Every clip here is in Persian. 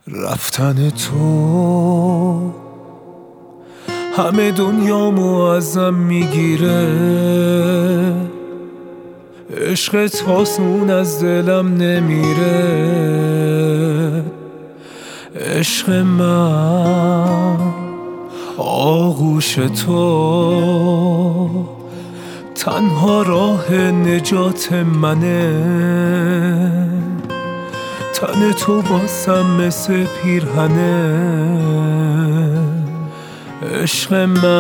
رفتن تو همه دنیامو ازم میگیره، عشقت آسون از دلم نمیره. عشق من آغوش تو تنها راه نجات منه. تن تو باسم مثل پیرهنه. عشق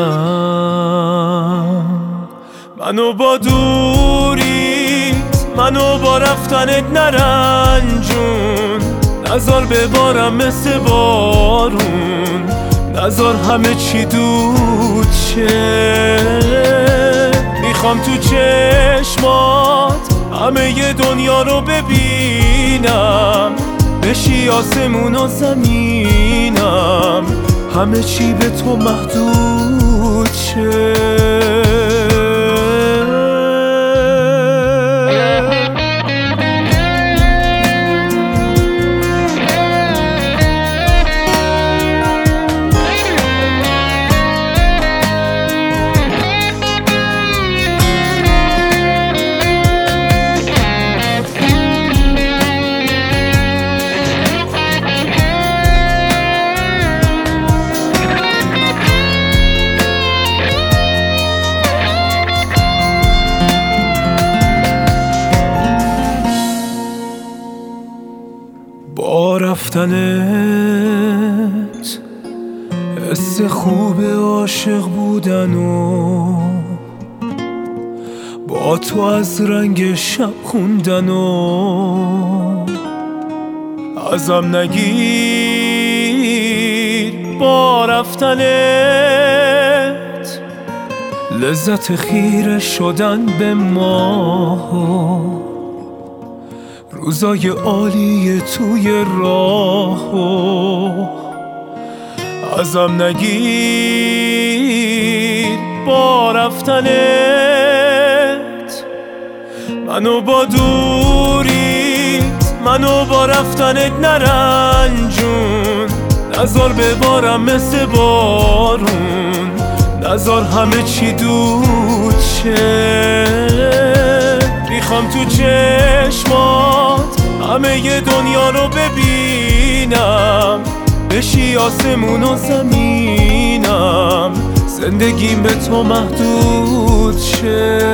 منو با دوریت، منو با رفتنت نرنجون. نذار ببارم مثل بارون، نذار همه چی دود شه. میخوام تو چشمات همه ی دنیا رو ببینم، بشی آسمون و زمینم، همه چی به تو محدود شه. با رفتنت حس خوب عاشق بودن و با تو از رنگ شب خوندن و ازم نگیر. با رفتنت لذت خیره شدن به ما، روزای عالی توی راه ازم نگیر. با رفتنت منو با دوریت، منو با رفتنت نرنجون. نذار ببارم مثل بارون، نذار همه چی دود شه. میخوام تو چشمات همه ی دنیا رو ببینم، بشی آسمون و زمینم، زندگیم به تو محدود شه.